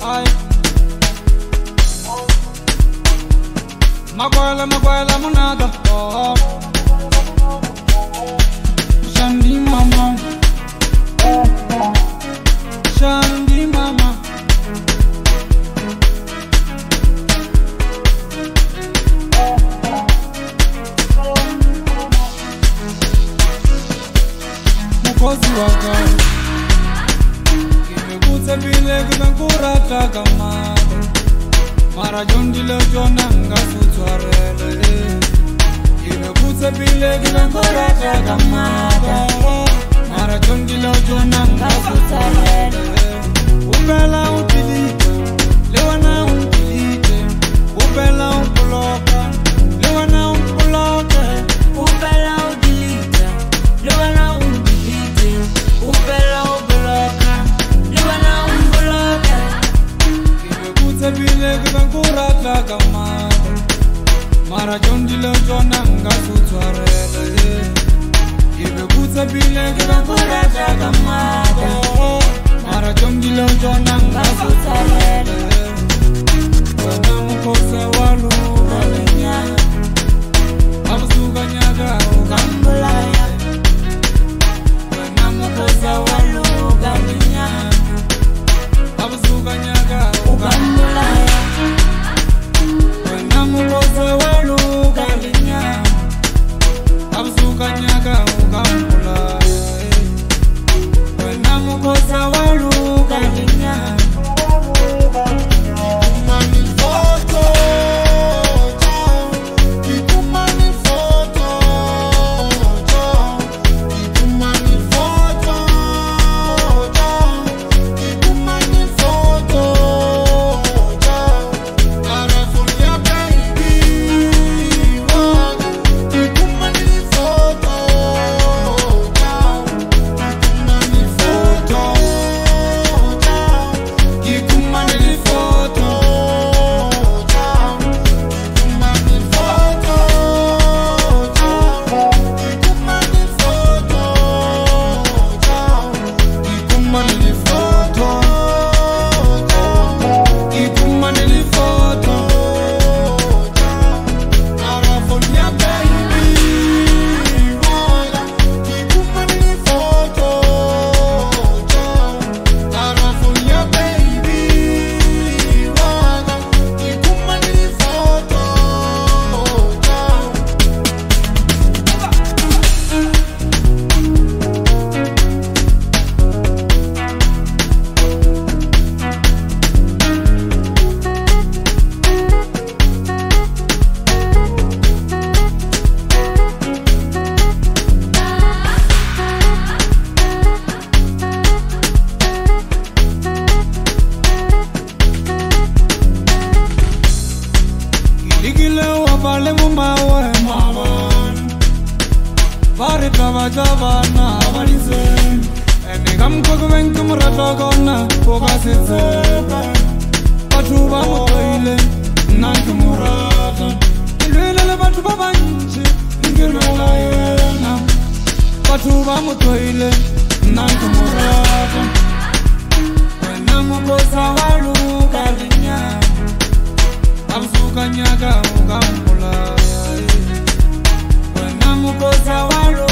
Makwela munada. Shandi mama. Shandi mama. Mukozi waka. Kimekutse bile kumekurata kamada. Mara jondi lo jona nga futwarele. Kimekutse bile kumekurata kamada. Mara jondi lo jona nga futwarele. Upela utilite, lewana utilite. Upela upoloka, lewana upoloke. Upela utilite, lewana utilite. Upela upoloka, lewana upoloke. Kimekutse bile kumekurata kamada. Mara jondi lo jona nga futwarele. Kimekutse bile kumekurata kamada. Mara jondi lo jona nga futwarele. Wana mukose walu Alenya, abusuka nyaga Kambulaya, wana mukose walu Alenya, abusuka nyaga Kambulaya, wana mukose walu Alenya, abusuka nyaga ukambula wana mukose walu Alenya. Vale mumawe mawan Pare tava javana avalize Ene gamko kuvenku murata kona Pokasitse Patuba mutoile Nanku murata Ilwele le patuba banchi Ngirwela yena Patuba mutoile Nanku murata Wena mukosa walu Kalinya Abusuka nyaga ukambula Wena mukosa walu